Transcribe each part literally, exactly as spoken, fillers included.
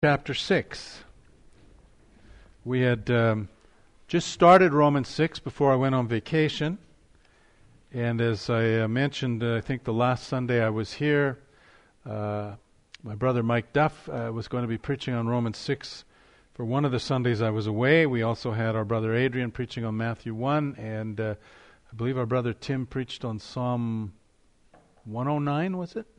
Chapter six. We had um, just started Romans six before I went on vacation. And as I uh, mentioned, uh, I think the last Sunday I was here, uh, my brother Mike Duff uh, was going to be preaching on Romans six for one of the Sundays I was away. We also had our brother Adrian preaching on Matthew one, and uh, I believe our brother Tim preached on Psalm one oh nine, was it?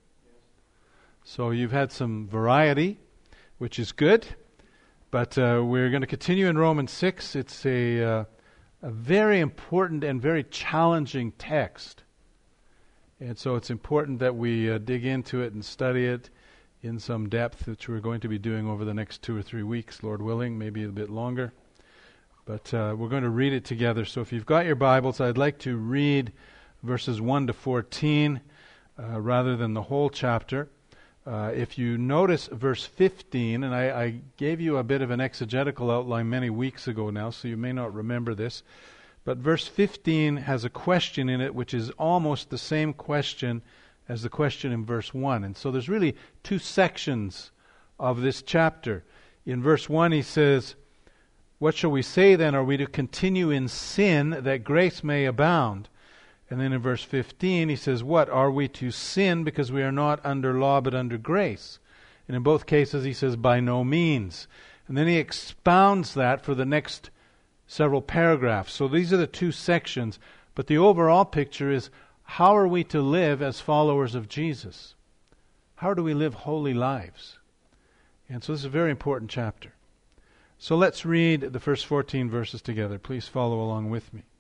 So you've had some variety, which is good, but uh, we're going to continue in Romans six. It's a, uh, a very important and very challenging text, and so it's important that we uh, dig into it and study it in some depth, which we're going to be doing over the next two or three weeks, Lord willing, maybe a bit longer. But uh, we're going to read it together. So if you've got your Bibles, I'd like to read verses one to fourteen uh, rather than the whole chapter. Uh, if you notice verse fifteen, and I, I gave you a bit of an exegetical outline many weeks ago now, so you may not remember this, but verse fifteen has a question in it which is almost the same question as the question in verse one. And so there's really two sections of this chapter. In verse one he says, "What shall we say then? Are we to continue in sin that grace may abound?" And then in verse fifteen he says, "What? Are we to sin because we are not under law but under grace?" And in both cases he says, "By no means." And then he expounds that for the next several paragraphs. So these are the two sections. But the overall picture is, how are we to live as followers of Jesus? How do we live holy lives? And so this is a very important chapter. So let's read the first fourteen verses together. Please follow along with me.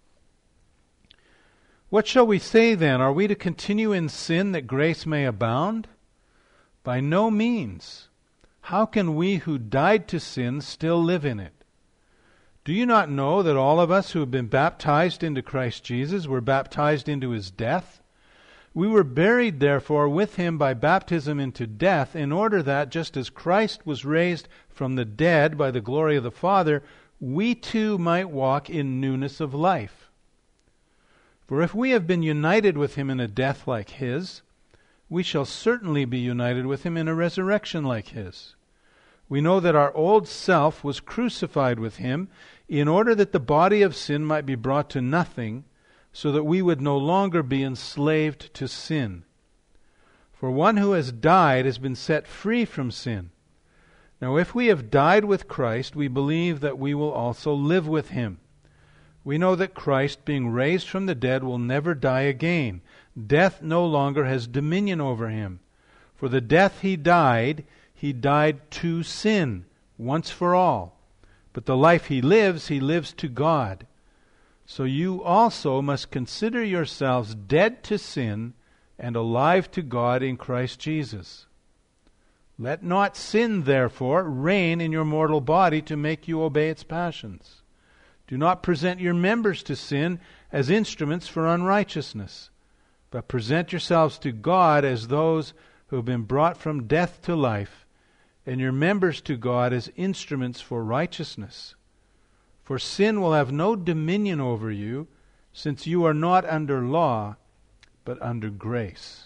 "What shall we say then? Are we to continue in sin that grace may abound? By no means. How can we who died to sin still live in it? Do you not know that all of us who have been baptized into Christ Jesus were baptized into his death? We were buried therefore with him by baptism into death, in order that, just as Christ was raised from the dead by the glory of the Father, we too might walk in newness of life. For if we have been united with him in a death like his, we shall certainly be united with him in a resurrection like his. We know that our old self was crucified with him, in order that the body of sin might be brought to nothing, so that we would no longer be enslaved to sin. For one who has died has been set free from sin. Now if we have died with Christ, we believe that we will also live with him. We know that Christ, being raised from the dead, will never die again. Death no longer has dominion over him. For the death he died, he died to sin, once for all. But the life he lives, he lives to God. So you also must consider yourselves dead to sin and alive to God in Christ Jesus. Let not sin, therefore, reign in your mortal body to make you obey its passions. Do not present your members to sin as instruments for unrighteousness, but present yourselves to God as those who have been brought from death to life, and your members to God as instruments for righteousness. For sin will have no dominion over you, since you are not under law, but under grace."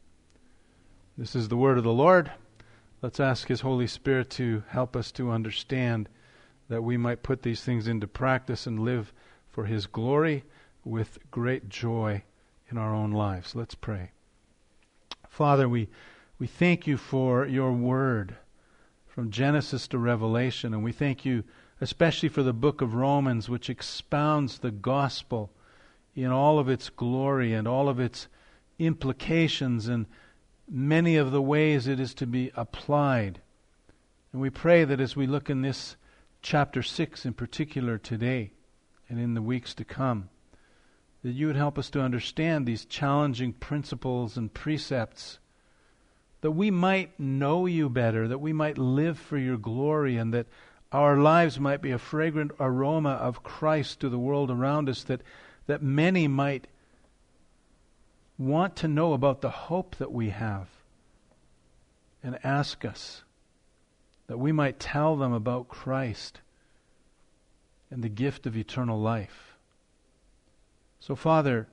This is the word of the Lord. Let's ask his Holy Spirit to help us to understand, that we might put these things into practice and live for his glory with great joy in our own lives. Let's pray. Father, we, we thank you for your word from Genesis to Revelation, and we thank you especially for the book of Romans, which expounds the gospel in all of its glory and all of its implications and many of the ways it is to be applied. And we pray that as we look in this chapter six in particular today and in the weeks to come, that you would help us to understand these challenging principles and precepts, that we might know you better, that we might live for your glory, and that our lives might be a fragrant aroma of Christ to the world around us, that, that many might want to know about the hope that we have and ask us, that we might tell them about Christ and the gift of eternal life. So, Father,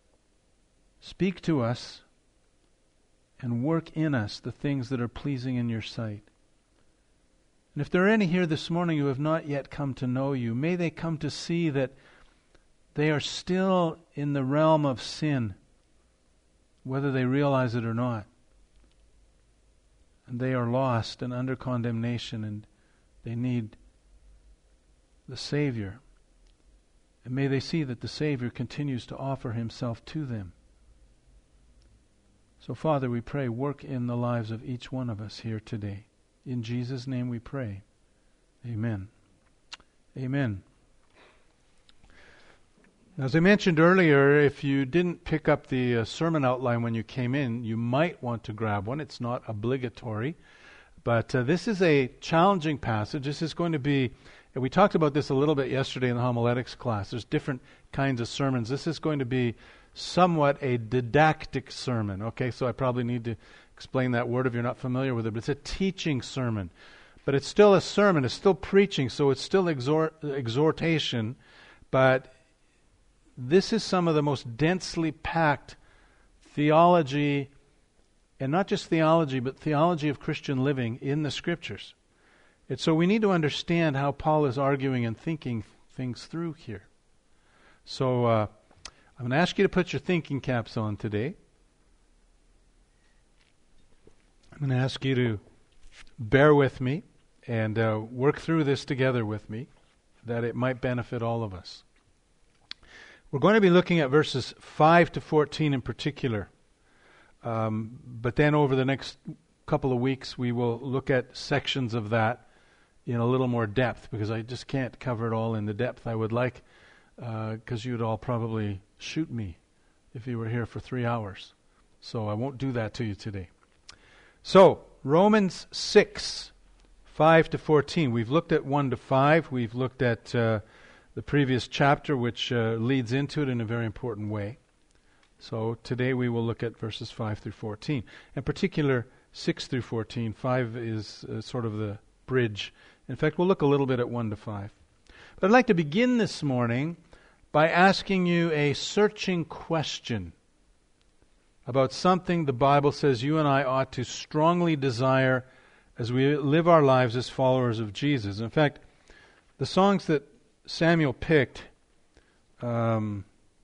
speak to us and work in us the things that are pleasing in your sight. And if there are any here this morning who have not yet come to know you, may they come to see that they are still in the realm of sin, whether they realize it or not. And they are lost and under condemnation, and they need the Savior. And may they see that the Savior continues to offer Himself to them. So, Father, we pray, work in the lives of each one of us here today. In Jesus' name we pray. Amen. Amen. As I mentioned earlier, if you didn't pick up the uh, sermon outline when you came in, you might want to grab one. It's not obligatory. But uh, this is a challenging passage. This is going to be, and we talked about this a little bit yesterday in the homiletics class. There's different kinds of sermons. This is going to be somewhat a didactic sermon. Okay, so I probably need to explain that word if you're not familiar with it. But it's a teaching sermon. But it's still a sermon. It's still preaching, so it's still exhort, exhortation. But this is some of the most densely packed theology, and not just theology, but theology of Christian living in the Scriptures. And so we need to understand how Paul is arguing and thinking things through here. So uh, I'm going to ask you to put your thinking caps on today. I'm going to ask you to bear with me and uh, work through this together with me, that it might benefit all of us. We're going to be looking at verses five to fourteen in particular. Um, but then over the next couple of weeks, we will look at sections of that in a little more depth, because I just can't cover it all in the depth I would like, because uh, you'd all probably shoot me if you were here for three hours. So I won't do that to you today. So, Romans six, five to fourteen. We've looked at one to five. We've looked at Uh, the previous chapter, which uh, leads into it in a very important way. So today we will look at verses five through fourteen. In particular, six through fourteen. five is uh, sort of the bridge. In fact, we'll look a little bit at one to five. But I'd like to begin this morning by asking you a searching question about something the Bible says you and I ought to strongly desire as we live our lives as followers of Jesus. In fact, the songs that Samuel picked, um,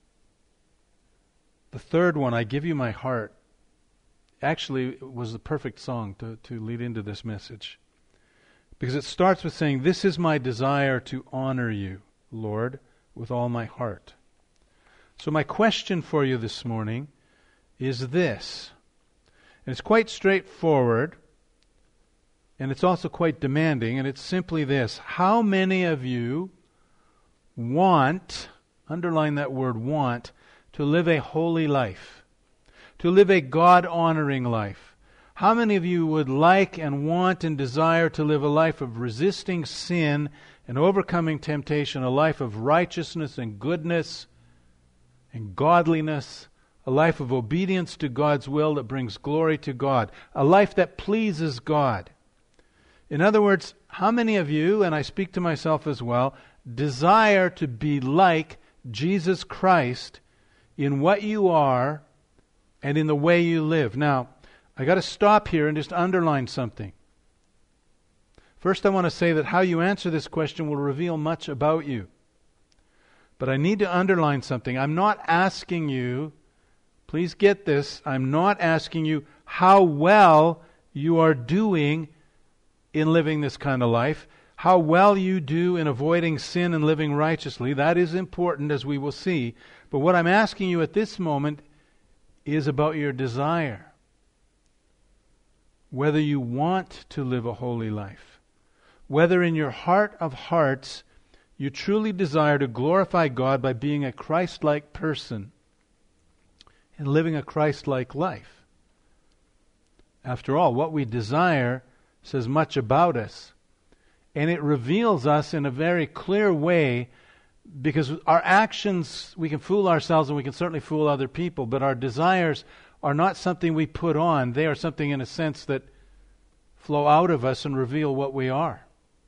the third one, I Give You My Heart, actually was the perfect song to, to lead into this message. Because it starts with saying, "This is my desire to honor you, Lord, with all my heart." So my question for you this morning is this. And it's quite straightforward, and it's also quite demanding, and it's simply this. How many of you want, underline that word want, to live a holy life, to live a God-honoring life? How many of you would like and want and desire to live a life of resisting sin and overcoming temptation, a life of righteousness and goodness and godliness, a life of obedience to God's will that brings glory to God, a life that pleases God? In other words, how many of you, and I speak to myself as well, desire to be like Jesus Christ in what you are and in the way you live? Now, I got to stop here and just underline something. First, I want to say that how you answer this question will reveal much about you. But I need to underline something. I'm not asking you, please get this, I'm not asking you how well you are doing in living this kind of life, how well you do in avoiding sin and living righteously. That is important, as we will see. But what I'm asking you at this moment is about your desire. Whether you want to live a holy life. Whether in your heart of hearts you truly desire to glorify God by being a Christ-like person and living a Christ-like life. After all, what we desire says much about us. And it reveals us in a very clear way, because our actions, we can fool ourselves and we can certainly fool other people, but our desires are not something we put on. They are something in a sense that flow out of us and reveal what we are.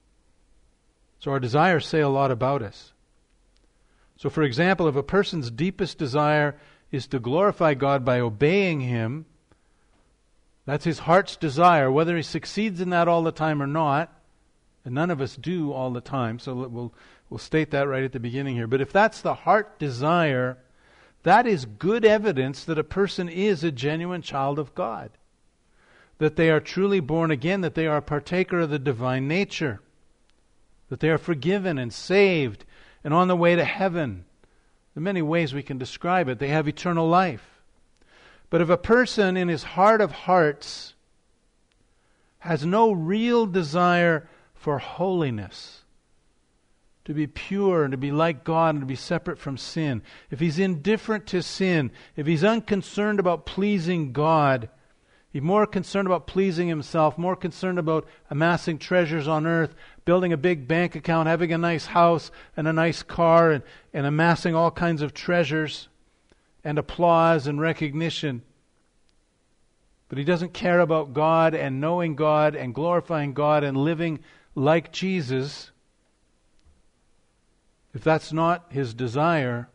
So our desires say a lot about us. So for example, if a person's deepest desire is to glorify God by obeying Him, that's his heart's desire, whether he succeeds in that all the time or not, And none of us do all the time, so we'll, we'll state that right at the beginning here. But if that's the heart desire, that is good evidence that a person is a genuine child of God. That they are truly born again, that they are a partaker of the divine nature. That they are forgiven and saved and on the way to heaven. There are many ways we can describe it. They have eternal life. But if a person in his heart of hearts has no real desire for holiness, to be pure and to be like God and to be separate from sin, if he's indifferent to sin, if he's unconcerned about pleasing God, he's more concerned about pleasing himself, more concerned about amassing treasures on earth, building a big bank account, having a nice house and a nice car, and, and amassing all kinds of treasures and applause and recognition. But he doesn't care about God and knowing God and glorifying God and living like Jesus. If that's not his desire,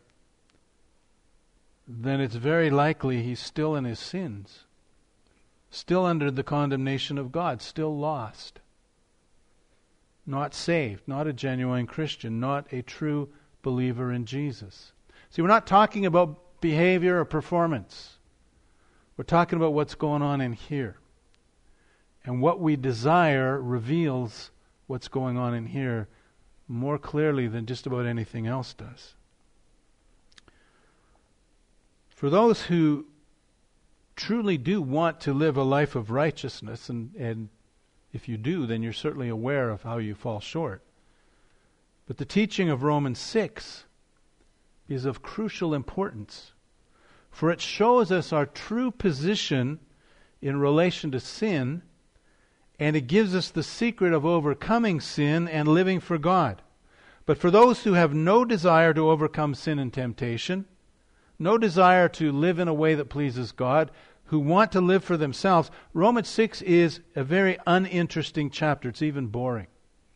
then it's very likely he's still in his sins, still under the condemnation of God, still lost, not saved, not a genuine Christian, not a true believer in Jesus. See, we're not talking about behavior or performance. We're talking about what's going on in here. And what we desire reveals what's going on in here more clearly than just about anything else does. For those who truly do want to live a life of righteousness, and, and if you do, then you're certainly aware of how you fall short. But the teaching of Romans six is of crucial importance, for it shows us our true position in relation to sin, and it gives us the secret of overcoming sin and living for God. But for those who have no desire to overcome sin and temptation, no desire to live in a way that pleases God, who want to live for themselves, Romans six is a very uninteresting chapter. It's even boring.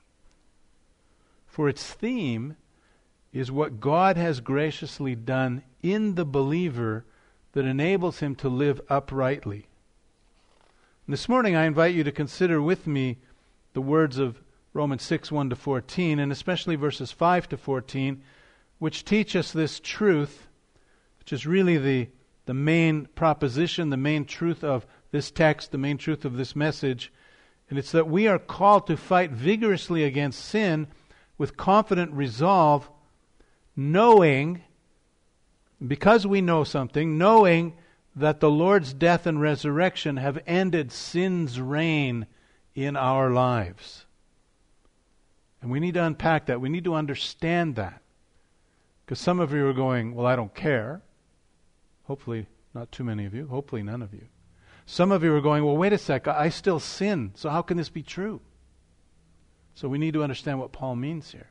For its theme is what God has graciously done in the believer that enables him to live uprightly. And this morning I invite you to consider with me the words of Romans six, one to fourteen, and especially verses five to fourteen, which teach us this truth, which is really the, the main proposition, the main truth of this text, the main truth of this message. And it's that we are called to fight vigorously against sin with confident resolve, knowing, because we know something, knowing that the Lord's death and resurrection have ended sin's reign in our lives. And we need to unpack that. We need to understand that. Because some of you are going, well, I don't care. Hopefully not too many of you. Hopefully none of you. Some of you are going, well, wait a sec, I still sin, so how can this be true? So we need to understand what Paul means here.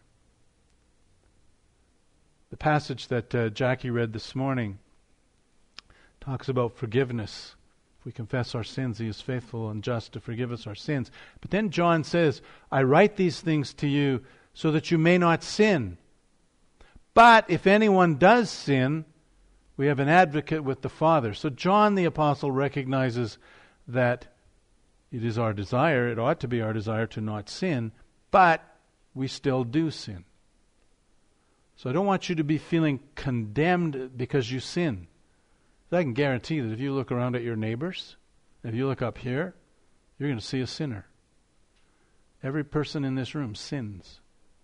The passage that uh, Jackie read this morning talks about forgiveness. If we confess our sins, he is faithful and just to forgive us our sins. But then John says, I write these things to you so that you may not sin. But if anyone does sin, we have an advocate with the Father. So John the Apostle recognizes that it is our desire, it ought to be our desire to not sin, but we still do sin. So I don't want you to be feeling condemned because you sin. I can guarantee that if you look around at your neighbors, if you look up here, you're going to see a sinner. Every person in this room sins.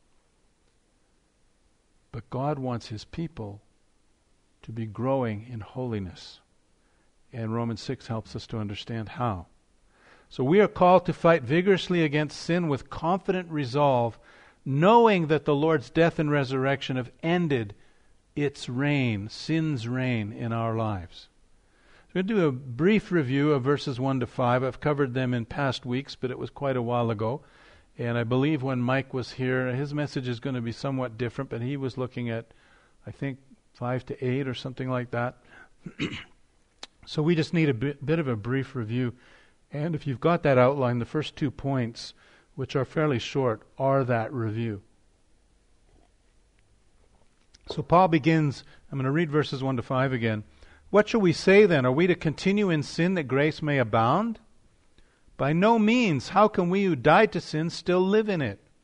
But God wants his people to be growing in holiness. And Romans six helps us to understand how. So we are called to fight vigorously against sin with confident resolve, knowing that the Lord's death and resurrection have ended its reign, sin's reign in our lives. So we're going to do a brief review of verses one to five. I've covered them in past weeks, but it was quite a while ago. And I believe when Mike was here, his message is going to be somewhat different, but he was looking at, I think, five to eight or something like that. So we just need a bit, bit of a brief review. And if you've got that outline, the first two points, which are fairly short, are that review. So Paul begins, I'm going to read verses one to five again. What shall we say then? Are we to continue in sin that grace may abound? By no means. How can we who died to sin still live in it?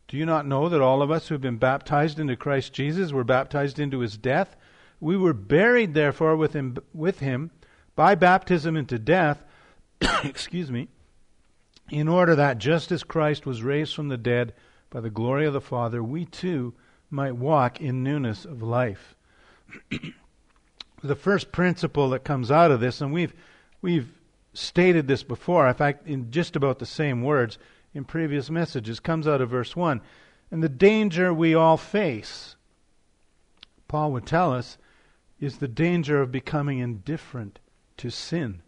Do you not know that all of us who have been baptized into Christ Jesus were baptized into his death? We were buried, therefore, with him, with him by baptism into death, excuse me, in order that just as Christ was raised from the dead by the glory of the Father, we too might walk in newness of life. The first principle that comes out of this, and we've we've stated this before, in fact, in just about the same words in previous messages, comes out of verse one. And the danger we all face, Paul would tell us, is the danger of becoming indifferent to sin.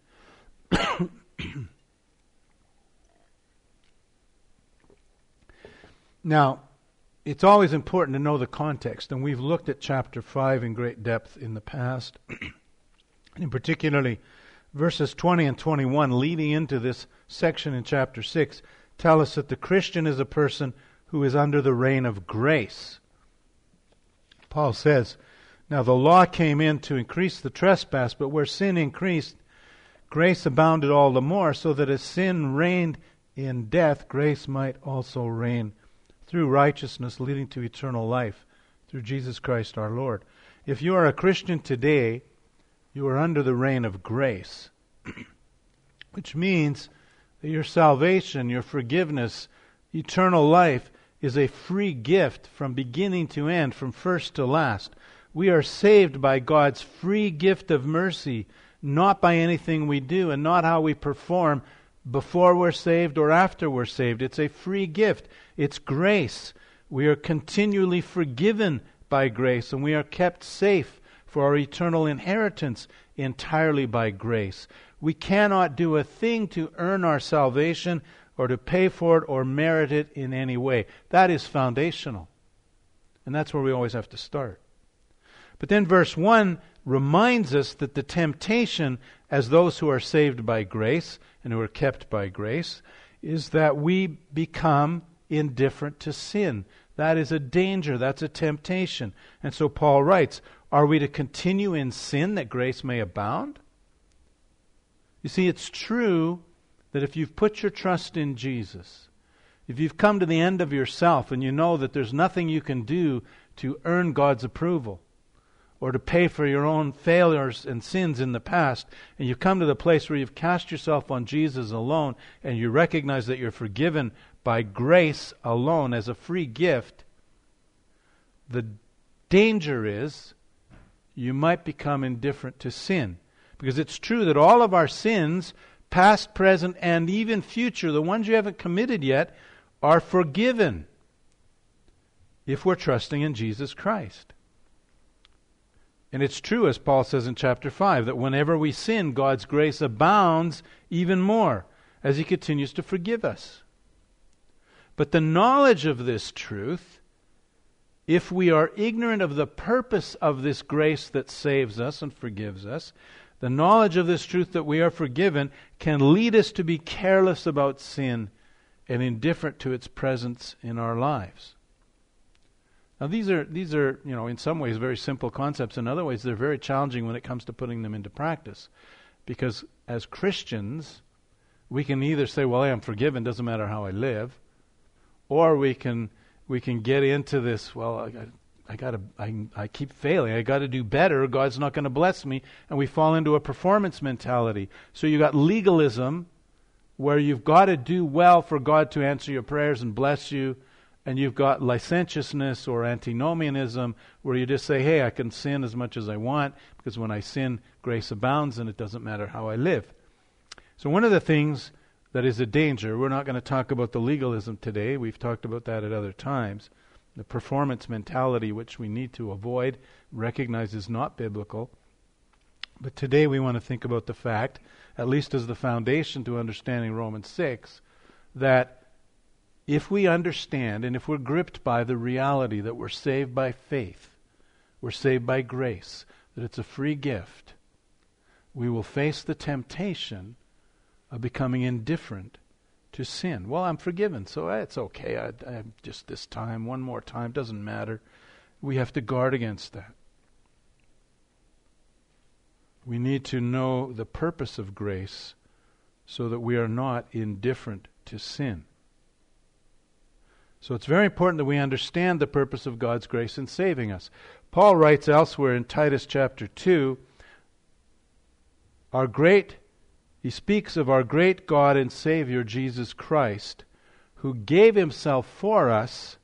Now, it's always important to know the context, and we've looked at chapter five in great depth in the past, and particularly verses twenty and twenty-one leading into this section in chapter six tell us that the Christian is a person who is under the reign of grace. Paul says, now the law came in to increase the trespass, but where sin increased, grace abounded all the more, so that as sin reigned in death, grace might also reign through righteousness, leading to eternal life through Jesus Christ our Lord. If you are a Christian today, you are under the reign of grace, which means that your salvation, your forgiveness, eternal life is a free gift from beginning to end, from first to last. We are saved by God's free gift of mercy, not by anything we do and not how we perform before we're saved or after we're saved. It's a free gift. It's grace. We are continually forgiven by grace, and we are kept safe for our eternal inheritance entirely by grace. We cannot do a thing to earn our salvation or to pay for it or merit it in any way. That is foundational. And that's where we always have to start. But then verse one reminds us that the temptation as those who are saved by grace and who are kept by grace is that we become indifferent to sin. That is a danger. That's a temptation. And so Paul writes, are we to continue in sin that grace may abound? You see, it's true that if you've put your trust in Jesus, if you've come to the end of yourself and you know that there's nothing you can do to earn God's approval or to pay for your own failures and sins in the past, and you've come to the place where you've cast yourself on Jesus alone and you recognize that you're forgiven by grace alone as a free gift, the danger is you might become indifferent to sin. Because it's true that all of our sins, past, present, and even future, the ones you haven't committed yet, are forgiven if we're trusting in Jesus Christ. And it's true, as Paul says in chapter five, that whenever we sin, God's grace abounds even more as He continues to forgive us. But the knowledge of this truth, if we are ignorant of the purpose of this grace that saves us and forgives us, the knowledge of this truth that we are forgiven can lead us to be careless about sin and indifferent to its presence in our lives. Now these are, these are, you know, in some ways very simple concepts. In other ways, they're very challenging when it comes to putting them into practice. Because as Christians, we can either say, well, I am forgiven, doesn't matter how I live. Or we can we can get into this, well, I, I gotta, I, I keep failing. I got to do better. God's not going to bless me. And we fall into a performance mentality. So you got legalism, where you've got to do well for God to answer your prayers and bless you. And you've got licentiousness or antinomianism, where you just say, hey, I can sin as much as I want, because when I sin, grace abounds, and it doesn't matter how I live. So one of the things that is a danger, we're not going to talk about the legalism today. We've talked about that at other times. The performance mentality, which we need to avoid, recognize is not biblical. But today we want to think about the fact, at least as the foundation to understanding Romans six, that if we understand and if we're gripped by the reality that we're saved by faith, we're saved by grace, that it's a free gift, we will face the temptation of becoming indifferent to sin. Well, I'm forgiven, so it's okay. I, I just this time, one more time, doesn't matter. We have to guard against that. We need to know the purpose of grace so that we are not indifferent to sin. So it's very important that we understand the purpose of God's grace in saving us. Paul writes elsewhere in Titus chapter two, our great, he speaks of our great God and Savior Jesus Christ, who gave himself for us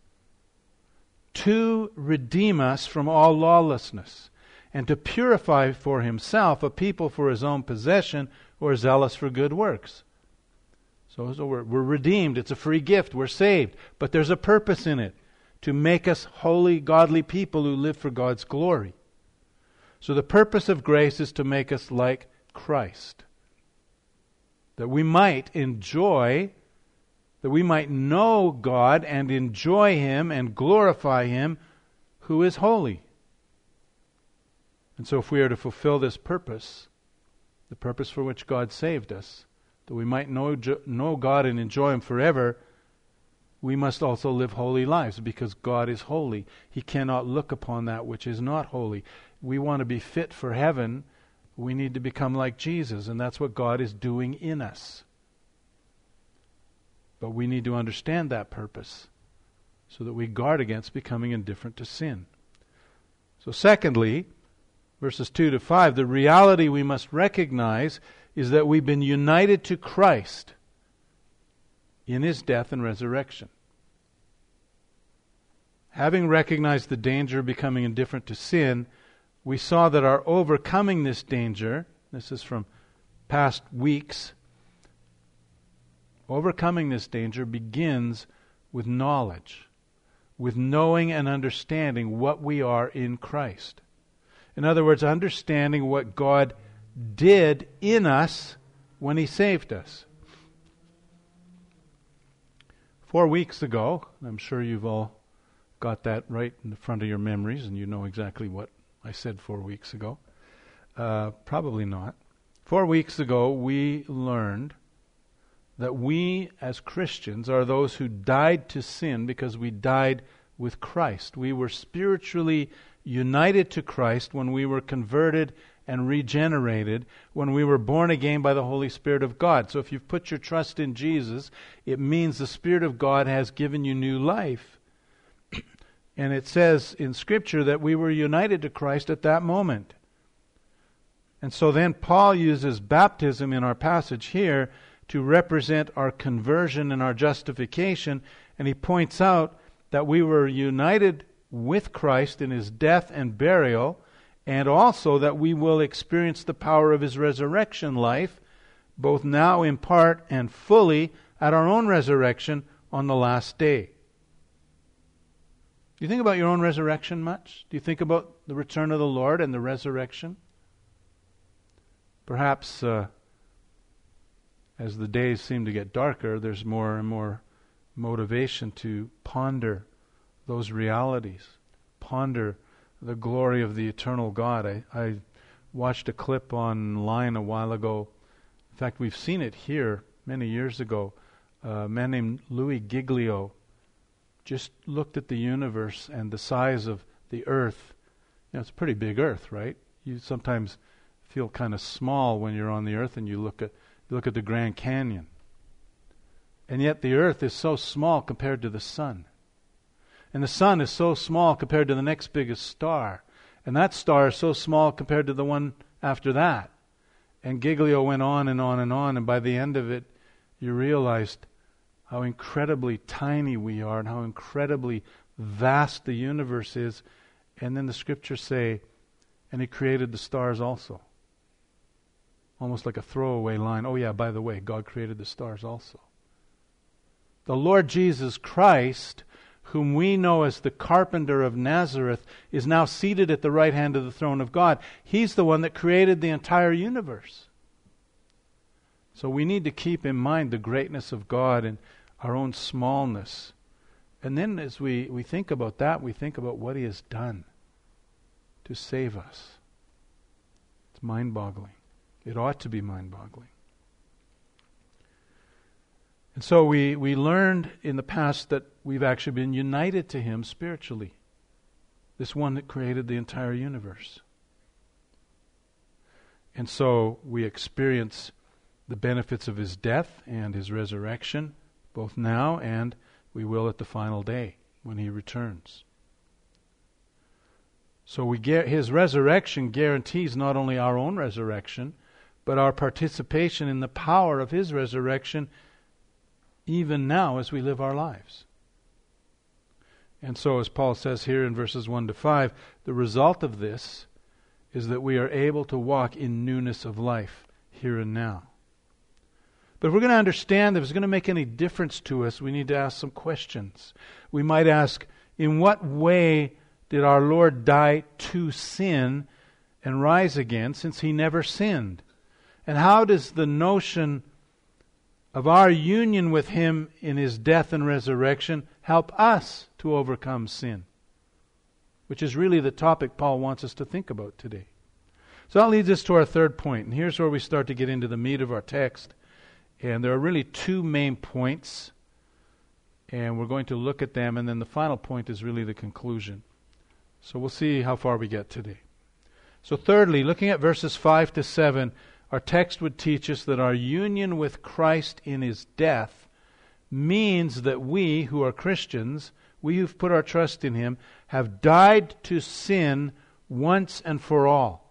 to redeem us from all lawlessness, and to purify for himself a people for his own possession who are zealous for good works. So, so we're, we're redeemed. It's a free gift. We're saved. But there's a purpose in it, to make us holy, godly people who live for God's glory. So the purpose of grace is to make us like Christ, that we might enjoy, that we might know God and enjoy Him and glorify Him who is holy. And so if we are to fulfill this purpose, the purpose for which God saved us, that we might know, know God and enjoy Him forever, we must also live holy lives, because God is holy. He cannot look upon that which is not holy. We want to be fit for heaven. We need to become like Jesus, and that's what God is doing in us. But we need to understand that purpose so that we guard against becoming indifferent to sin. So secondly, verses two to five, the reality we must recognize is that we've been united to Christ in His death and resurrection. Having recognized the danger of becoming indifferent to sin, we saw that our overcoming this danger, this is from past weeks, overcoming this danger begins with knowledge, with knowing and understanding what we are in Christ. In other words, understanding what God did in us when He saved us. Four weeks ago, I'm sure you've all got that right in the front of your memories, and you know exactly what I said four weeks ago. Uh, probably not. Four weeks ago, we learned that we as Christians are those who died to sin because we died with Christ. We were spiritually united to Christ when we were converted and regenerated, when we were born again by the Holy Spirit of God. So if you've put your trust in Jesus, it means the Spirit of God has given you new life. And it says in Scripture that we were united to Christ at that moment. And so then Paul uses baptism in our passage here to represent our conversion and our justification. And he points out that we were united with Christ in His death and burial, and also that we will experience the power of His resurrection life, both now in part and fully at our own resurrection on the last day. Do you think about your own resurrection much? Do you think about the return of the Lord and the resurrection? Perhaps uh, as the days seem to get darker, there's more and more motivation to ponder those realities, ponder the glory of the eternal God. I, I watched a clip online a while ago. In fact, we've seen it here many years ago. Uh, a man named Louis Giglio just looked at the universe and the size of the earth. You know, it's a pretty big earth, right? You sometimes feel kind of small when you're on the earth and you look at you look at the Grand Canyon. And yet the earth is so small compared to the sun. And the sun is so small compared to the next biggest star. And that star is so small compared to the one after that. And Giglio went on and on and on, and by the end of it, you realized how incredibly tiny we are and how incredibly vast the universe is. And then the Scriptures say, and He created the stars also. Almost like a throwaway line. Oh yeah, by the way, God created the stars also. The Lord Jesus Christ, whom we know as the carpenter of Nazareth, is now seated at the right hand of the throne of God. He's the one that created the entire universe. So we need to keep in mind the greatness of God and our own smallness. And then as we, we think about that, we think about what He has done to save us. It's mind-boggling. It ought to be mind-boggling. And so we, we learned in the past that we've actually been united to Him spiritually. This one that created the entire universe. And so we experience the benefits of His death and His resurrection, both now and we will at the final day when he returns. So we get his resurrection guarantees not only our own resurrection, but our participation in the power of his resurrection even now as we live our lives. And so, as Paul says here in verses one to five, the result of this is that we are able to walk in newness of life here and now. But if we're going to understand that if it's going to make any difference to us, we need to ask some questions. We might ask, in what way did our Lord die to sin and rise again, since he never sinned? And how does the notion of our union with him in his death and resurrection help us to overcome sin? Which is really the topic Paul wants us to think about today. So that leads us to our third point. And here's where we start to get into the meat of our text. And there are really two main points. And we're going to look at them. And then the final point is really the conclusion. So we'll see how far we get today. So thirdly, looking at verses five to seven, our text would teach us that our union with Christ in his death means that we who are Christians, we who've put our trust in him, have died to sin once and for all.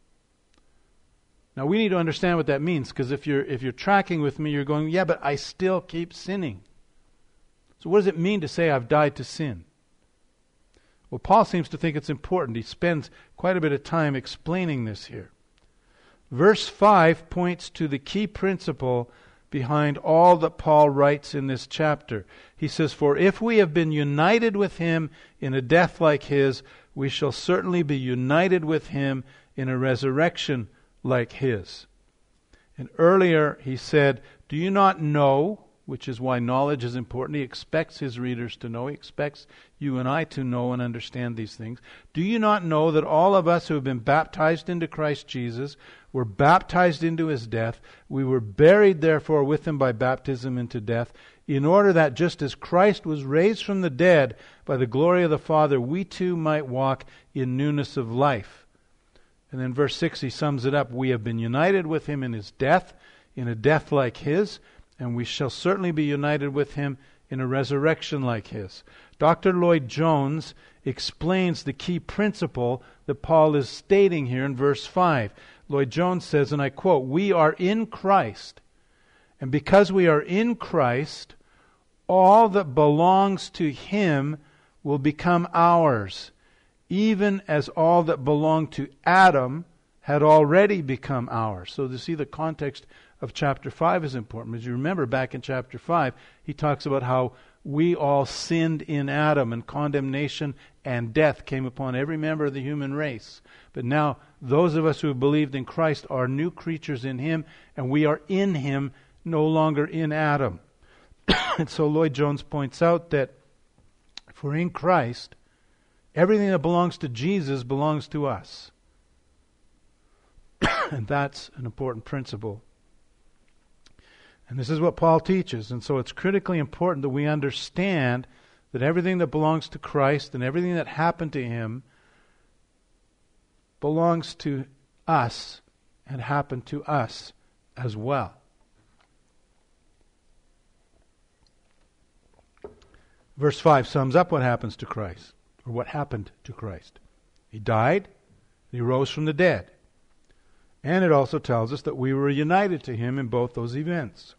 Now we need to understand what that means, because if you're if you're tracking with me, you're going, yeah, but I still keep sinning. So what does it mean to say I've died to sin? Well, Paul seems to think it's important. He spends quite a bit of time explaining this here. Verse five points to the key principle behind all that Paul writes in this chapter. He says, "For if we have been united with him in a death like his, we shall certainly be united with him in a resurrection like his." And earlier he said, "Do you not know," which is why knowledge is important. He expects his readers to know. He expects you and I to know and understand these things. "Do you not know that all of us who have been baptized into Christ Jesus were baptized into his death? We were buried therefore with him by baptism into death, in order that just as Christ was raised from the dead by the glory of the Father, we too might walk in newness of life." And then verse six, he sums it up. "We have been united with him in his death, in a death like his, and we shall certainly be united with him in a resurrection like his." Doctor Lloyd Jones explains the key principle that Paul is stating here in verse five. Lloyd Jones says, and I quote, "We are in Christ, and because we are in Christ, all that belongs to him will become ours, even as all that belonged to Adam had already become ours." So to see the context of chapter five is important. As you remember, back in chapter five, he talks about how we all sinned in Adam, and condemnation and death came upon every member of the human race. But now, those of us who have believed in Christ are new creatures in him, and we are in him, no longer in Adam. And so Lloyd Jones points out that if we're in Christ, everything that belongs to Jesus belongs to us. And that's an important principle. And this is what Paul teaches. And so it's critically important that we understand that everything that belongs to Christ and everything that happened to him belongs to us and happened to us as well. Verse five sums up what happens to Christ, or what happened to Christ. He died, and he rose from the dead. And it also tells us that we were united to him in both those events.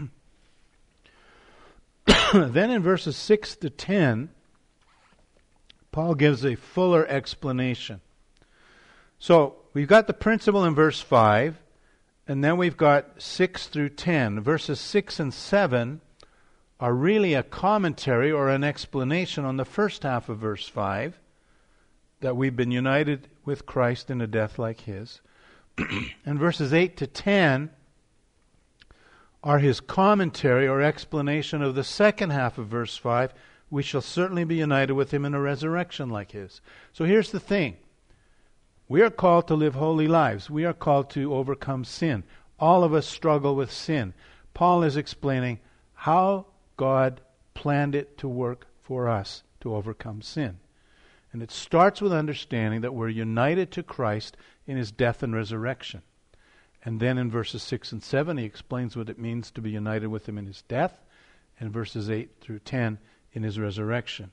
Then in verses six to ten, Paul gives a fuller explanation. So we've got the principle in verse five, and then we've got six through ten. Verses six and seven are really a commentary or an explanation on the first half of verse five, that we've been united with Christ in a death like his. And verses eight to ten are his commentary or explanation of the second half of verse five. We shall certainly be united with him in a resurrection like his. So here's the thing. We are called to live holy lives. We are called to overcome sin. All of us struggle with sin. Paul is explaining how God planned it to work for us to overcome sin. And it starts with understanding that we're united to Christ in his death and resurrection. And then in verses six and seven, he explains what it means to be united with him in his death. And verses eight through ten, in his resurrection.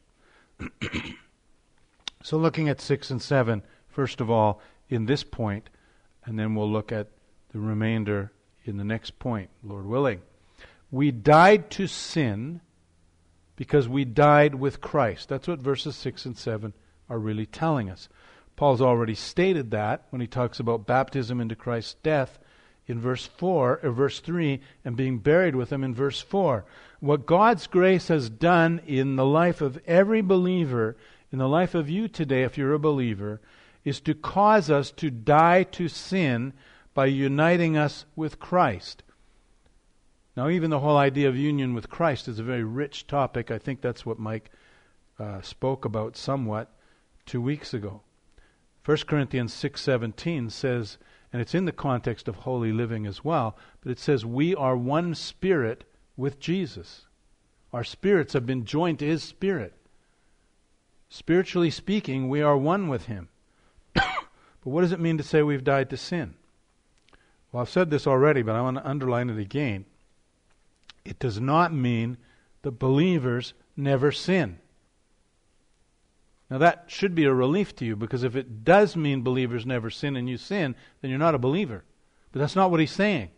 So looking at six and seven, first of all, in this point, and then we'll look at the remainder in the next point, Lord willing. We died to sin because we died with Christ. That's what verses six and seven are really telling us. Paul's already stated that when he talks about baptism into Christ's death in verse four, or verse three, and being buried with him in verse four. What God's grace has done in the life of every believer, in the life of you today if you're a believer, is to cause us to die to sin by uniting us with Christ. Now, even the whole idea of union with Christ is a very rich topic. I think that's what Mike uh, spoke about somewhat two weeks ago. First Corinthians six seventeen says, and it's in the context of holy living as well, but it says, we are one spirit with Jesus. Our spirits have been joined to his spirit. Spiritually speaking, we are one with him. But what does it mean to say we've died to sin? Well, I've said this already, but I want to underline it again. It does not mean that believers never sin. Now that should be a relief to you, because if it does mean believers never sin and you sin, then you're not a believer. But that's not what he's saying.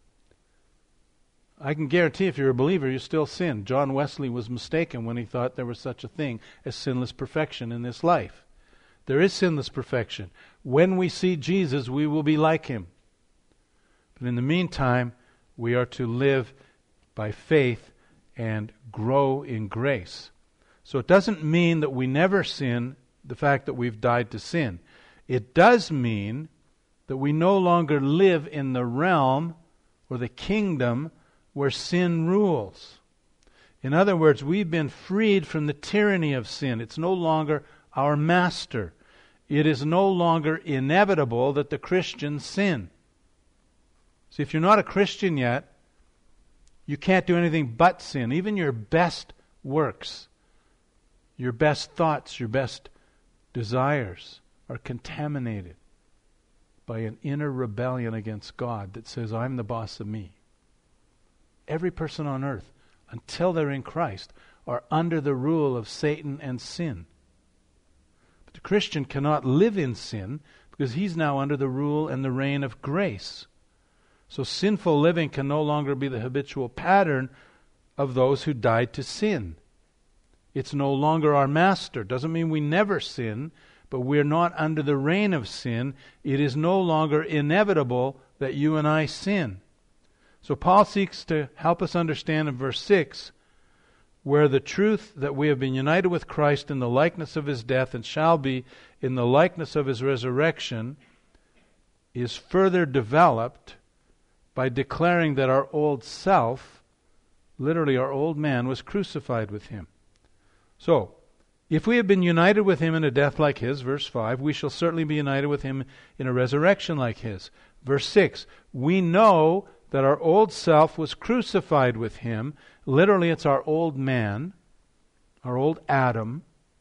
I can guarantee if you're a believer, you still sin. John Wesley was mistaken when he thought there was such a thing as sinless perfection in this life. There is sinless perfection. When we see Jesus, we will be like him. But in the meantime, we are to live by faith and grow in grace. So it doesn't mean that we never sin, the fact that we've died to sin. It does mean that we no longer live in the realm or the kingdom where sin rules. In other words, we've been freed from the tyranny of sin. It's no longer our master. It is no longer inevitable that the Christians sin. See, if you're not a Christian yet, you can't do anything but sin. Even your best works, your best thoughts, your best desires are contaminated by an inner rebellion against God that says, I'm the boss of me. Every person on earth, until they're in Christ, are under the rule of Satan and sin. But the Christian cannot live in sin because he's now under the rule and the reign of grace. So sinful living can no longer be the habitual pattern of those who died to sin. It's no longer our master. Doesn't mean we never sin, but we're not under the reign of sin. It is no longer inevitable that you and I sin. So Paul seeks to help us understand in verse six where the truth that we have been united with Christ in the likeness of his death and shall be in the likeness of his resurrection is further developed by declaring that our old self, literally our old man, was crucified with him. So, if we have been united with him in a death like his, verse five, we shall certainly be united with him in a resurrection like his. Verse six, we know that our old self was crucified with him. Literally, it's our old man, our old Adam,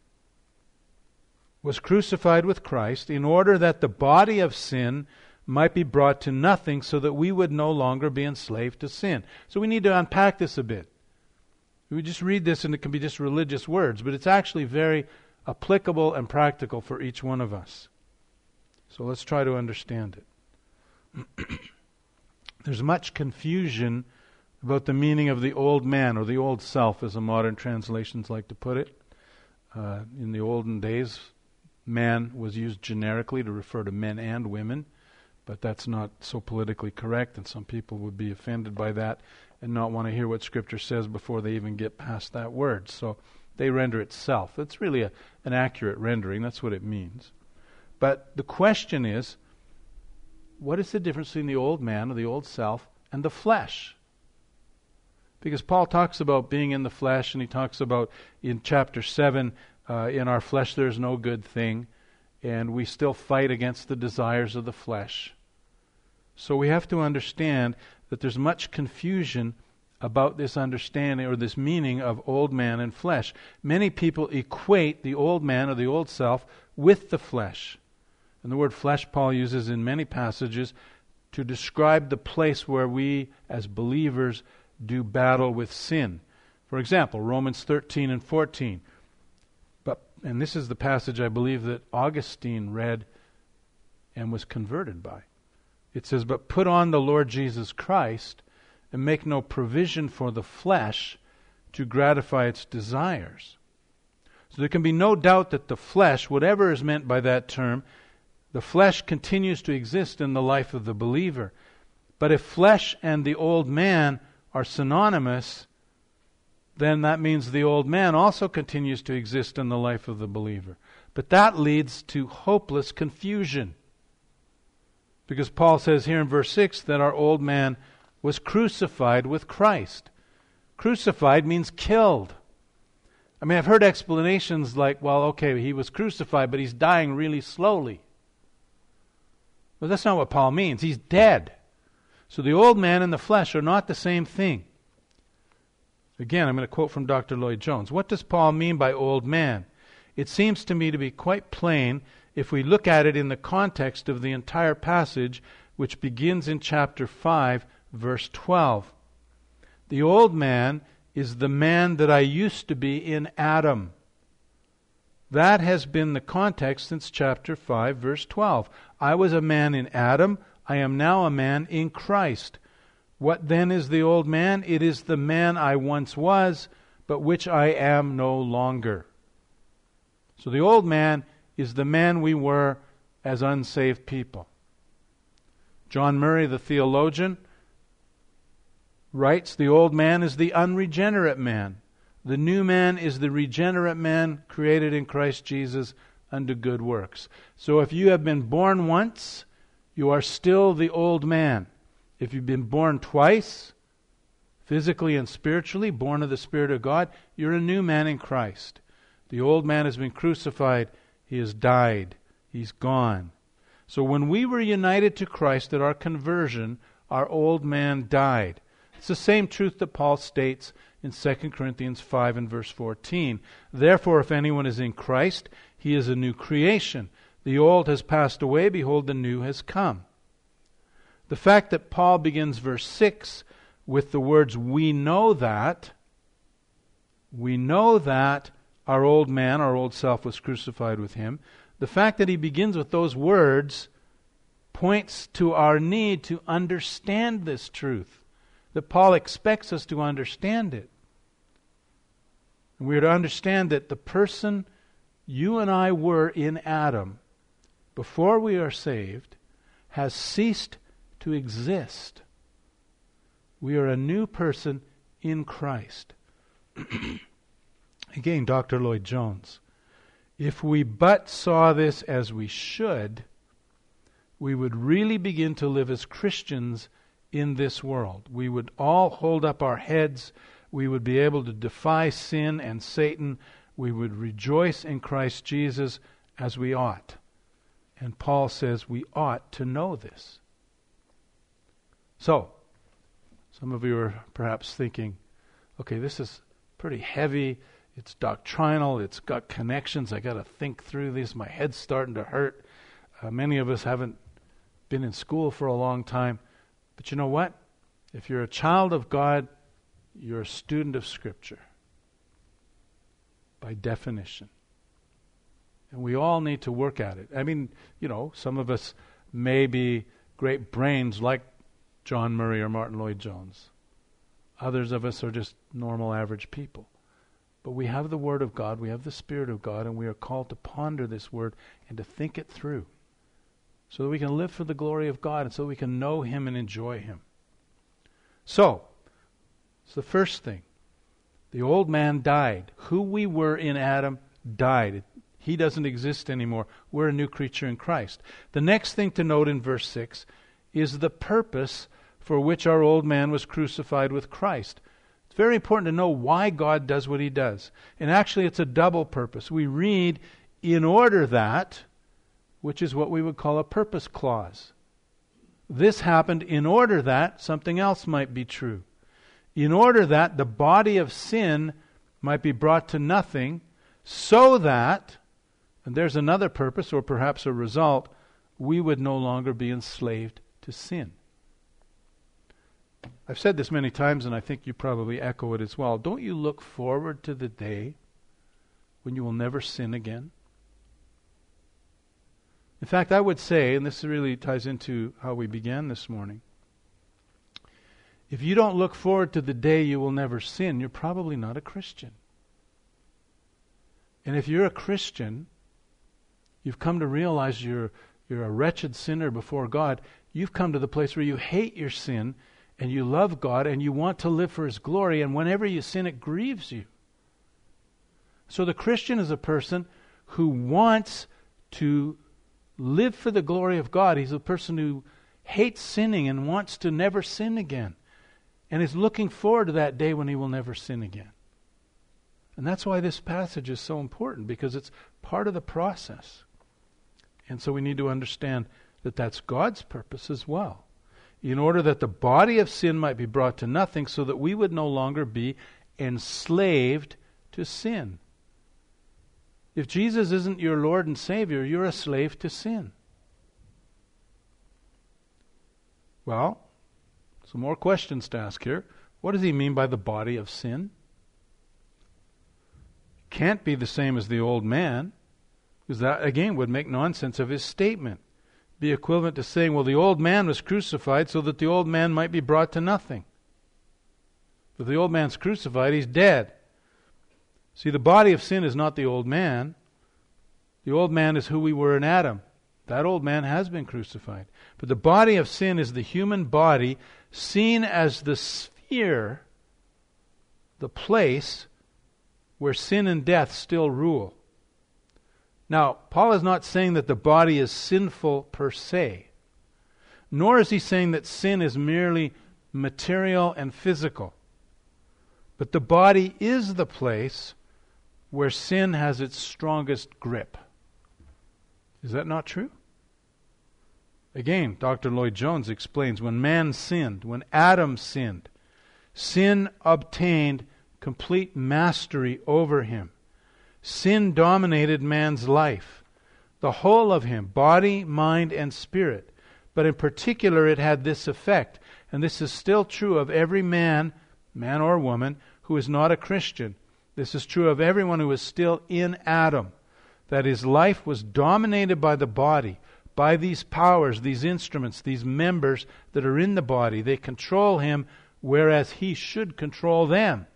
was crucified with Christ in order that the body of sin might be brought to nothing so that we would no longer be enslaved to sin. So we need to unpack this a bit. We just read this and it can be just religious words, but it's actually very applicable and practical for each one of us. So let's try to understand it. There's much confusion about the meaning of the old man, or the old self, as the modern translations like to put it. Uh, in the olden days, man was used generically to refer to men and women, but that's not so politically correct, and some people would be offended by that and not want to hear what Scripture says before they even get past that word. So they render it self. It's really a, an accurate rendering. That's what it means. But the question is, what is the difference between the old man, or the old self, and the flesh? Because Paul talks about being in the flesh, and he talks about in chapter seven, uh, in our flesh there's no good thing, and we still fight against the desires of the flesh. So we have to understand that there's much confusion about this understanding or this meaning of old man and flesh. Many people equate the old man or the old self with the flesh. And the word flesh Paul uses in many passages to describe the place where we as believers do battle with sin. For example, Romans thirteen and fourteen. But, and this is the passage I believe that Augustine read and was converted by. It says, "But put on the Lord Jesus Christ and make no provision for the flesh to gratify its desires." So there can be no doubt that the flesh, whatever is meant by that term, the flesh continues to exist in the life of the believer. But if flesh and the old man are synonymous, then that means the old man also continues to exist in the life of the believer. But that leads to hopeless confusion. Because Paul says here in verse six that our old man was crucified with Christ. Crucified means killed. I mean, I've heard explanations like, well, okay, he was crucified, but he's dying really slowly. But that's not what Paul means. He's dead. So the old man and the flesh are not the same thing. Again, I'm going to quote from Doctor Lloyd Jones. What does Paul mean by old man? It seems to me to be quite plain if we look at it in the context of the entire passage, which begins in chapter five, verse twelve. The old man is the man that I used to be in Adam. That has been the context since chapter five, verse twelve. I was a man in Adam. I am now a man in Christ. What then is the old man? It is the man I once was, but which I am no longer. So the old man is the man we were as unsaved people. John Murray, the theologian, writes, the old man is the unregenerate man. The new man is the regenerate man created in Christ Jesus unto good works. So if you have been born once, you are still the old man. If you've been born twice, physically and spiritually, born of the Spirit of God, you're a new man in Christ. The old man has been crucified. He has died. He's gone. So when we were united to Christ at our conversion, our old man died. It's the same truth that Paul states in Second Corinthians five and verse fourteen. Therefore, if anyone is in Christ, he is a new creation. The old has passed away, behold, the new has come. The fact that Paul begins verse six with the words, we know that, we know that our old man, our old self was crucified with him. The fact that he begins with those words points to our need to understand this truth, that Paul expects us to understand it. And we are to understand that the person you and I were in Adam before we are saved has ceased to exist. We are a new person in Christ. Again, Doctor Lloyd Jones. If we but saw this as we should, we would really begin to live as Christians in this world. We would all hold up our heads. We would be able to defy sin and Satan. We would rejoice in Christ Jesus as we ought. And Paul says we ought to know this. So, some of you are perhaps thinking, okay, this is pretty heavy. It's doctrinal. It's got connections. I got to think through this. My head's starting to hurt. Uh, many of us haven't been in school for a long time. But you know what? If you're a child of God, you're a student of Scripture. By definition. And we all need to work at it. I mean, you know, some of us may be great brains like John Murray or Martin Lloyd Jones. Others of us are just normal, average people. But we have the Word of God, we have the Spirit of God, and we are called to ponder this Word and to think it through so that we can live for the glory of God and so we can know Him and enjoy Him. So, it's the first thing. The old man died. Who we were in Adam died. He doesn't exist anymore. We're a new creature in Christ. The next thing to note in verse six is the purpose for which our old man was crucified with Christ. It's very important to know why God does what He does. And actually it's a double purpose. We read, in order that, which is what we would call a purpose clause. This happened in order that something else might be true. In order that the body of sin might be brought to nothing, so that, and there's another purpose or perhaps a result, we would no longer be enslaved to sin. I've said this many times, and I think you probably echo it as well. Don't you look forward to the day when you will never sin again? In fact, I would say, and this really ties into how we began this morning, if you don't look forward to the day you will never sin, you're probably not a Christian. And if you're a Christian, you've come to realize you're you're a wretched sinner before God. You've come to the place where you hate your sin and you love God and you want to live for His glory, and whenever you sin, it grieves you. So the Christian is a person who wants to live for the glory of God. He's a person who hates sinning and wants to never sin again, and is looking forward to that day when he will never sin again. And that's why this passage is so important, because it's part of the process. And so we need to understand that that's God's purpose as well, in order that the body of sin might be brought to nothing, so that we would no longer be enslaved to sin. If Jesus isn't your Lord and Savior, you're a slave to sin. Well, some more questions to ask here. What does he mean by the body of sin? Can't be the same as the old man, because that, again, would make nonsense of his statement. Be equivalent to saying, well, the old man was crucified so that the old man might be brought to nothing. If the old man's crucified, he's dead. See, the body of sin is not the old man. The old man is who we were in Adam. That old man has been crucified. But the body of sin is the human body seen as the sphere, the place where sin and death still rule. Now, Paul is not saying that the body is sinful per se, nor is he saying that sin is merely material and physical. But the body is the place where sin has its strongest grip. Is that not true? Again, Doctor Lloyd-Jones explains, when man sinned, when Adam sinned, sin obtained complete mastery over him. Sin dominated man's life, the whole of him, body, mind, and spirit. But in particular, it had this effect, and this is still true of every man, man or woman, who is not a Christian. This is true of everyone who is still in Adam, that his life was dominated by the body, by these powers, these instruments, these members that are in the body. They control him, whereas he should control them.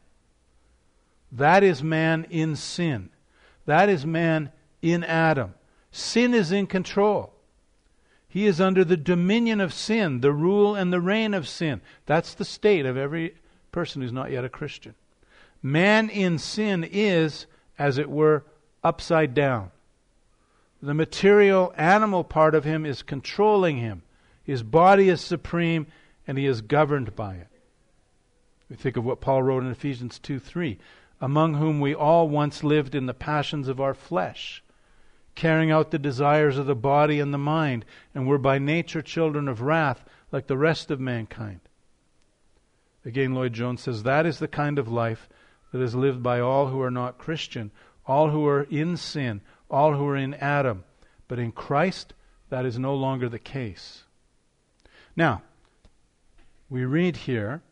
That is man in sin. That is man in Adam. Sin is in control. He is under the dominion of sin, the rule and the reign of sin. That's the state of every person who's not yet a Christian. Man in sin is, as it were, upside down. The material, animal part of him is controlling him. His body is supreme, and he is governed by it. We think of what Paul wrote in Ephesians two three, among whom we all once lived in the passions of our flesh, carrying out the desires of the body and the mind, and were by nature children of wrath, like the rest of mankind. Again, Lloyd-Jones says, that is the kind of life that is lived by all who are not Christian, all who are in sin, all who are in Adam. But in Christ, that is no longer the case. Now, we read here,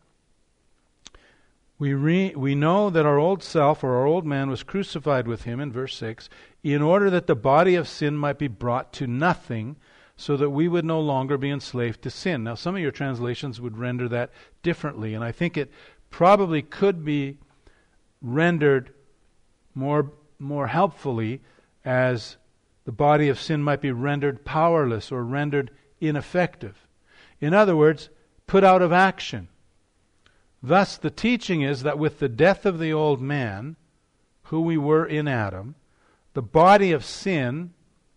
we, re- we know that our old self, or our old man, was crucified with him, in verse six, in order that the body of sin might be brought to nothing, so that we would no longer be enslaved to sin. Now, some of your translations would render that differently, and I think it probably could be rendered more, more helpfully as the body of sin might be rendered powerless or rendered ineffective. In other words, put out of action. Thus, the teaching is that with the death of the old man, who we were in Adam, the body of sin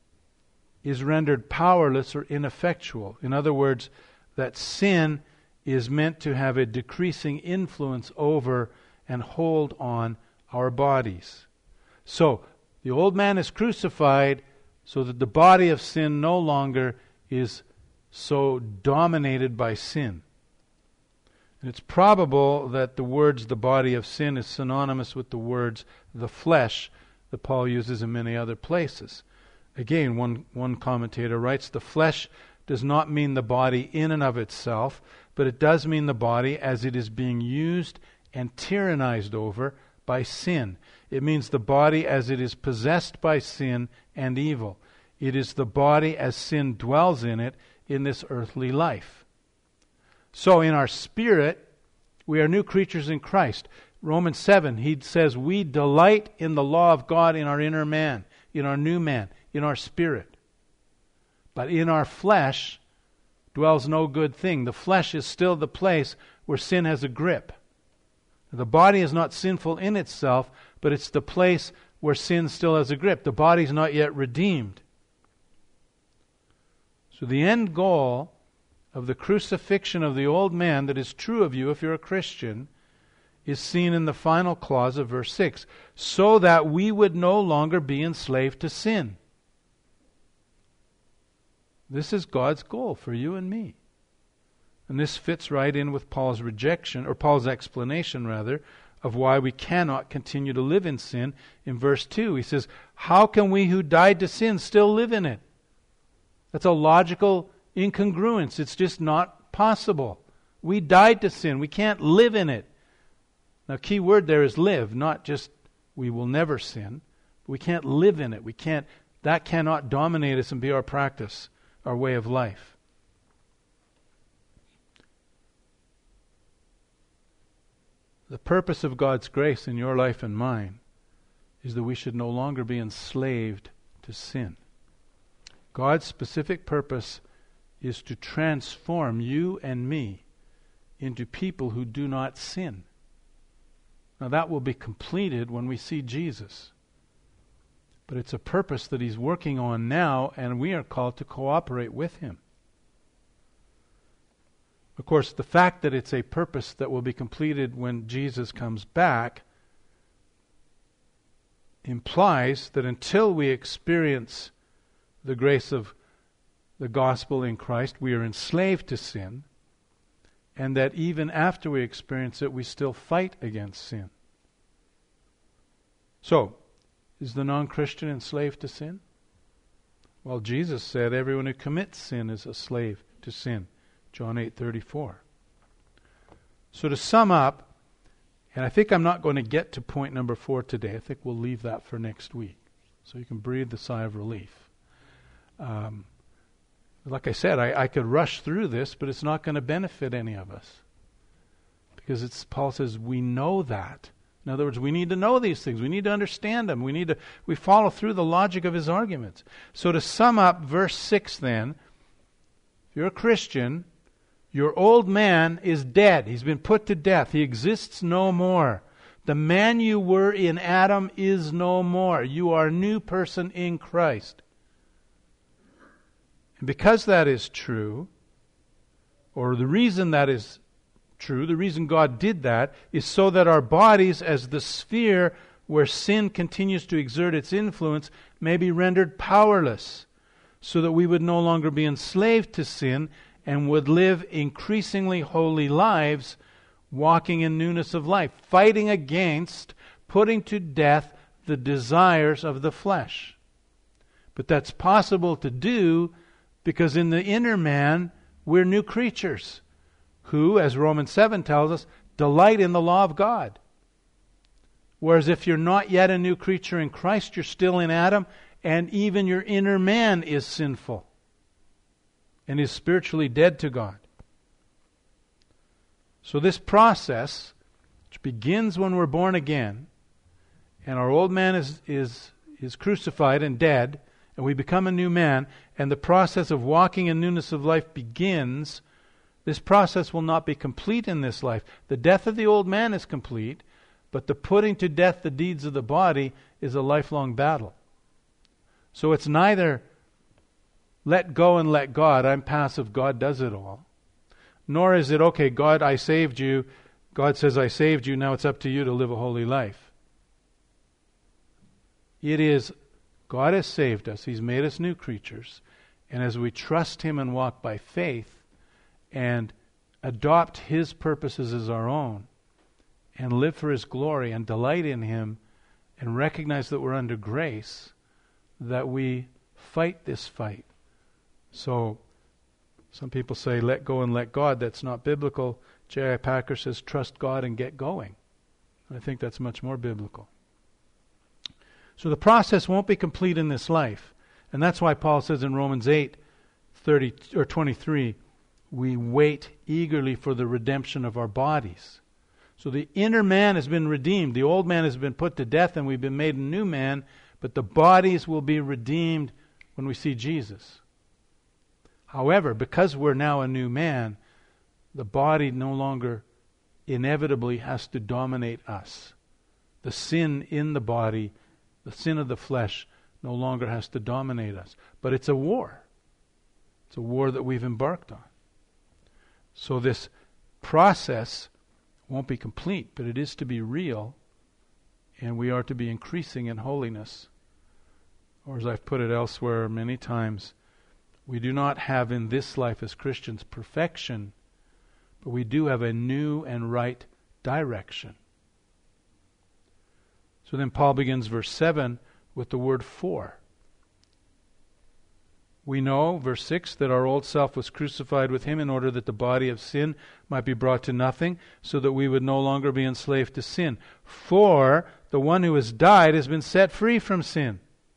is rendered powerless or ineffectual. In other words, that sin is meant to have a decreasing influence over and hold on our bodies. So, the old man is crucified so that the body of sin no longer is so dominated by sin. And it's probable that the words the body of sin is synonymous with the words the flesh that Paul uses in many other places. Again, one, one commentator writes, the flesh does not mean the body in and of itself. but it does mean the body as it is being used and tyrannized over by sin. It means the body as it is possessed by sin and evil. It is the body as sin dwells in it in this earthly life. So in our spirit, we are new creatures in Christ. Romans seven, he says, we delight in the law of God in our inner man, in our new man, in our spirit. But in our flesh dwells no good thing. The flesh is still the place where sin has a grip. The body is not sinful in itself, but it's the place where sin still has a grip. The body is not yet redeemed. So the end goal of the crucifixion of the old man that is true of you if you're a Christian is seen in the final clause of verse six, so that we would no longer be enslaved to sin. This is God's goal for you and me. And this fits right in with Paul's rejection, or Paul's explanation rather, of why we cannot continue to live in sin. In verse two, he says, how can we who died to sin still live in it? That's a logical incongruence. It's just not possible. We died to sin. We can't live in it. Now, key word there is live, not just we will never sin. We can't live in it. We can't. That cannot dominate us and be our practice, our way of life. The purpose of God's grace in your life and mine is that we should no longer be enslaved to sin. God's specific purpose is to transform you and me into people who do not sin. Now that will be completed when we see Jesus. But it's a purpose that He's working on now, and we are called to cooperate with Him. Of course, the fact that it's a purpose that will be completed when Jesus comes back implies that until we experience the grace of the gospel in Christ, we are enslaved to sin, and that even after we experience it, we still fight against sin. So, is the non-Christian enslaved to sin? Well, Jesus said everyone who commits sin is a slave to sin. John eight thirty-four. So to sum up, and I think I'm not going to get to point number four today. I think we'll leave that for next week, so you can breathe the sigh of relief. Um, like I said, I, I could rush through this, but it's not going to benefit any of us. Because it's Paul says we know that. In other words, we need to know these things. We need to understand them. We need to we follow through the logic of his arguments. So to sum up verse six then, if you're a Christian, your old man is dead. He's been put to death. He exists no more. The man you were in Adam is no more. You are a new person in Christ. And because that is true, or the reason that is true, the reason God did that, is so that our bodies, as the sphere where sin continues to exert its influence, may be rendered powerless, so that we would no longer be enslaved to sin and would live increasingly holy lives, walking in newness of life, fighting against, putting to death the desires of the flesh. But that's possible to do because in the inner man, we're new creatures who, as Romans seven tells us, delight in the law of God. Whereas if you're not yet a new creature in Christ, you're still in Adam, and even your inner man is sinful and is spiritually dead to God. So this process, which begins when we're born again, and our old man is, is, is crucified and dead, and we become a new man, and the process of walking in newness of life begins, this process will not be complete in this life. The death of the old man is complete, but the putting to death the deeds of the body is a lifelong battle. So it's neither let go and let God, I'm passive, God does it all. Nor is it, okay, God, I saved you. God says, I saved you, now it's up to you to live a holy life. It is, God has saved us. He's made us new creatures. And as we trust Him and walk by faith and adopt His purposes as our own and live for His glory and delight in Him and recognize that we're under grace, that we fight this fight. So Some people say, let go and let God. That's not biblical. J I Packer says, trust God and get going. I think that's much more biblical. So the process won't be complete in this life. And that's why Paul says in Romans eight, thirty or twenty-three, we wait eagerly for the redemption of our bodies. So the inner man has been redeemed. The old man has been put to death and we've been made a new man, but the bodies will be redeemed when we see Jesus. However, because we're now a new man, the body no longer inevitably has to dominate us. The sin in the body, the sin of the flesh, no longer has to dominate us. But it's a war. It's a war that we've embarked on. So this process won't be complete, but it is to be real, and we are to be increasing in holiness. Or as I've put it elsewhere many times, we do not have in this life as Christians perfection, but we do have a new and right direction. So then Paul begins verse seven with the word for. We know, verse six, that our old self was crucified with him in order that the body of sin might be brought to nothing, so that we would no longer be enslaved to sin. For the one who has died has been set free from sin.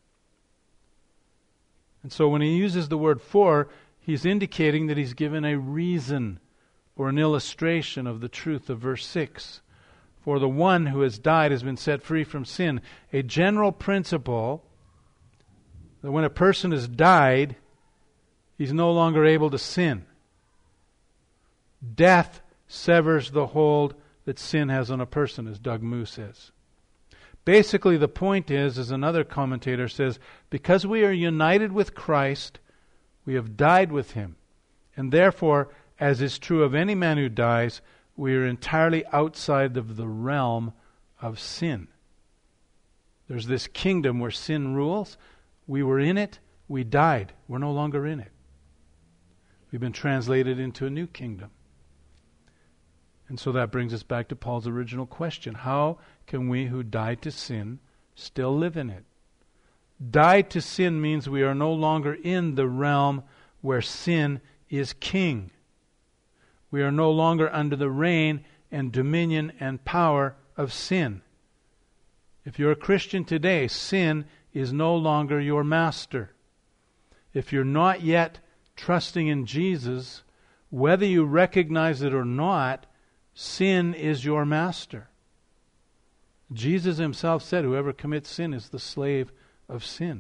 And so when he uses the word for, he's indicating that he's given a reason or an illustration of the truth of verse six. For the one who has died has been set free from sin. A general principle that when a person has died, he's no longer able to sin. Death severs the hold that sin has on a person, as Doug Moo says. Basically, the point is, as another commentator says, because we are united with Christ, we have died with him. And therefore, as is true of any man who dies, we are entirely outside of the realm of sin. There's this kingdom where sin rules. We were in it, we died. We're no longer in it. We've been translated into a new kingdom. And so that brings us back to Paul's original question. How can we who died to sin still live in it? Died to sin means we are no longer in the realm where sin is king. We are no longer under the reign and dominion and power of sin. If you're a Christian today, sin is no longer your master. If you're not yet trusting in Jesus, whether you recognize it or not, sin is your master. Jesus himself said, whoever commits sin is the slave of sin.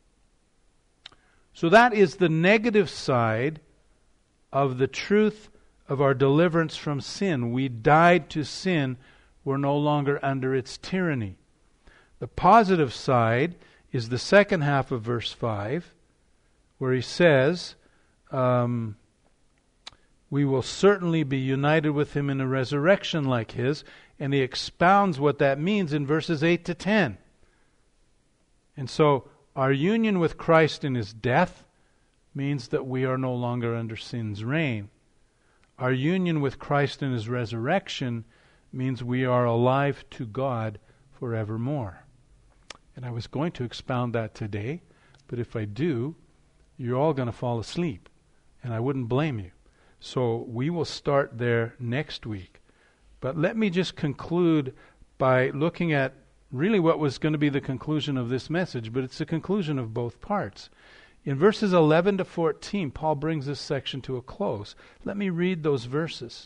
So that is the negative side of the truth of our deliverance from sin. We died to sin. We're no longer under its tyranny. The positive side is the second half of verse five, where he says, um, we will certainly be united with him in a resurrection like his, and he expounds what that means in verses eight to ten. And so our union with Christ in his death means that we are no longer under sin's reign. Our union with Christ in his resurrection means we are alive to God forevermore. And I was going to expound that today, but if I do, you're all going to fall asleep, and I wouldn't blame you. So we will start there next week. But let me just conclude by looking at really what was going to be the conclusion of this message, but it's the conclusion of both parts. In verses eleven to fourteen, Paul brings this section to a close. Let me read those verses.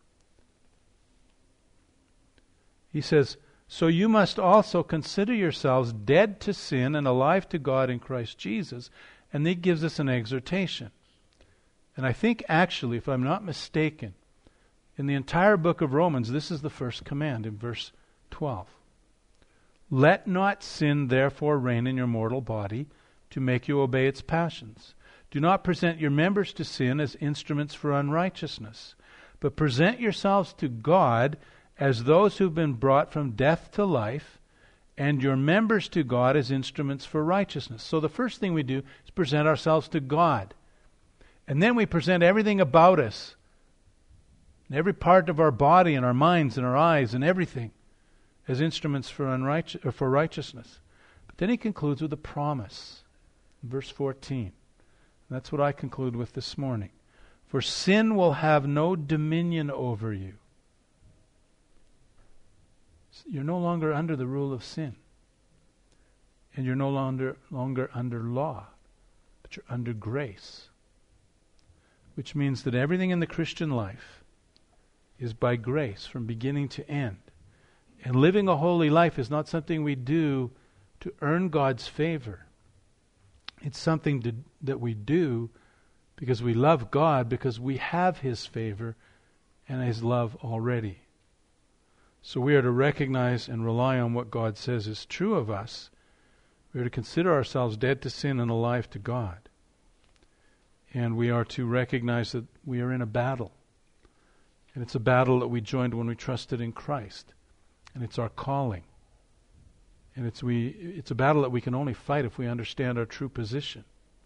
He says, so you must also consider yourselves dead to sin and alive to God in Christ Jesus. And he gives us an exhortation. And I think actually, if I'm not mistaken, in the entire book of Romans, this is the first command in verse twelve. Let not sin therefore reign in your mortal body to make you obey its passions. Do not present your members to sin as instruments for unrighteousness, but present yourselves to God as those who've been brought from death to life, and your members to God as instruments for righteousness. So the first thing we do is present ourselves to God. And then we present everything about us, and every part of our body and our minds and our eyes and everything as instruments for unrighteous, or for righteousness. But then he concludes with a promise. Verse fourteen. And that's what I conclude with this morning. For sin will have no dominion over you. You're no longer under the rule of sin. And you're no longer, longer under law, but you're under grace. Which means that everything in the Christian life is by grace from beginning to end. And living a holy life is not something we do to earn God's favor. It's something to, that we do because we love God, because we have His favor and His love already. So we are to recognize and rely on what God says is true of us. We are to consider ourselves dead to sin and alive to God. And we are to recognize that we are in a battle. And it's a battle that we joined when we trusted in Christ. And it's our calling. And it's we it's a battle that we can only fight if we understand our true position.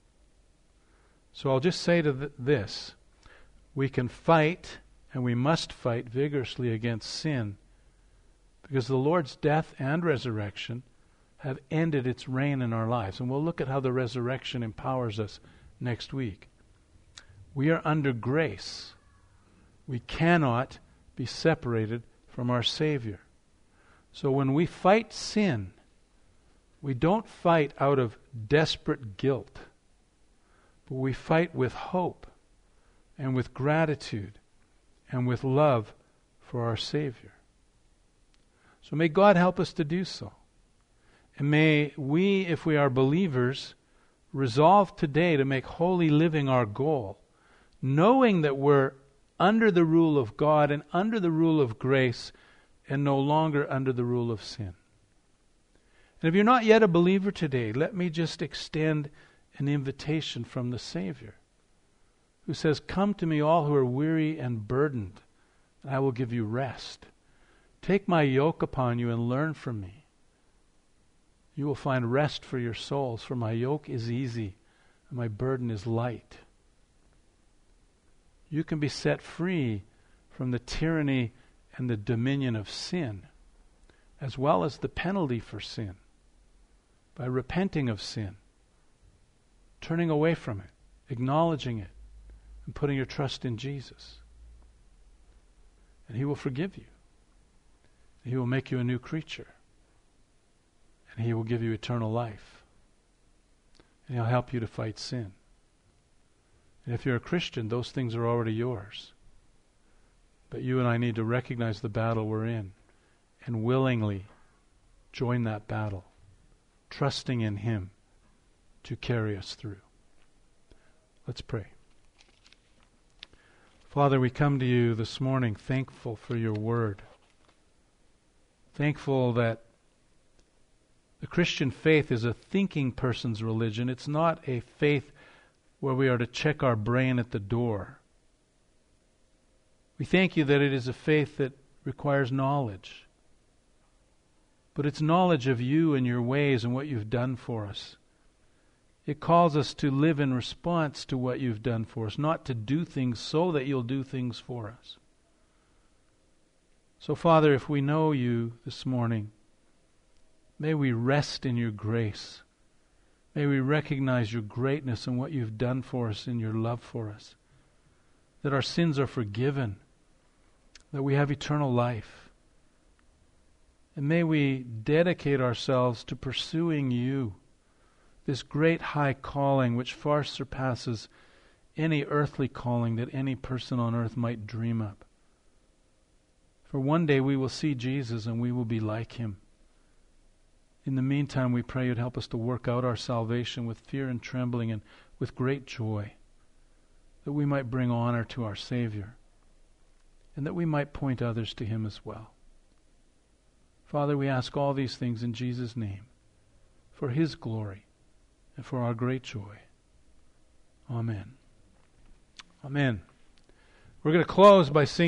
So I'll just say to th- this. We can fight, and we must fight vigorously against sin, because the Lord's death and resurrection have ended its reign in our lives. And we'll look at how the resurrection empowers us next week. We are under grace. We cannot be separated from our Savior. So when we fight sin, we don't fight out of desperate guilt, but we fight with hope and with gratitude and with love for our Savior. So may God help us to do so. And may we, if we are believers, resolve today to make holy living our goal, knowing that we're under the rule of God and under the rule of grace and no longer under the rule of sin. And if you're not yet a believer today, let me just extend an invitation from the Savior, who says, "Come to me all who are weary and burdened, and I will give you rest. Take my yoke upon you and learn from me. You will find rest for your souls, for my yoke is easy and my burden is light." You can be set free from the tyranny and the dominion of sin, as well as the penalty for sin, by repenting of sin, turning away from it, acknowledging it, and putting your trust in Jesus. And He will forgive you. He will make you a new creature. And He will give you eternal life. And He'll help you to fight sin. And if you're a Christian, those things are already yours. But you and I need to recognize the battle we're in and willingly join that battle, trusting in Him to carry us through. Let's pray. Father, we come to you this morning thankful for your word. Thankful that the Christian faith is a thinking person's religion. It's not a faith where we are to check our brain at the door. We thank you that it is a faith that requires knowledge. But it's knowledge of you and your ways and what you've done for us. It calls us to live in response to what you've done for us, not to do things so that you'll do things for us. So, Father, if we know you this morning, may we rest in your grace. May we recognize your greatness and what you've done for us in your love for us. That our sins are forgiven. That we have eternal life. And may we dedicate ourselves to pursuing you, this great high calling which far surpasses any earthly calling that any person on earth might dream up. For one day we will see Jesus and we will be like Him. In the meantime, we pray you'd help us to work out our salvation with fear and trembling and with great joy, that we might bring honor to our Savior, and that we might point others to Him as well. Father, we ask all these things in Jesus' name, for His glory and for our great joy. Amen. Amen. We're going to close by singing